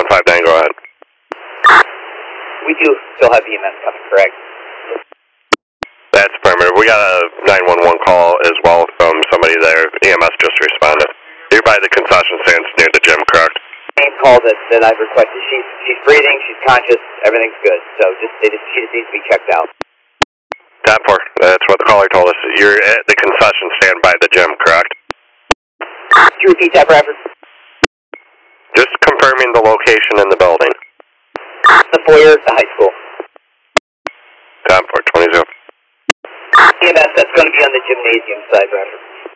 159, go ahead. We do still have EMS coming, correct? That's affirmative. We got a 911 call as well from somebody there. EMS just responded. You're by the concession stands near the gym, correct? Same call that I've requested. She's breathing, she's conscious, everything's good. So she just needs to be checked out. 10-4. That's what the caller told us. You're at the concession stand by the gym, correct? Could you repeat that, Bradford? Just confirming the location in the building. The foyer, the high school. 10-4, 20-0. EMS, that's going to be on the gymnasium side, Bradford.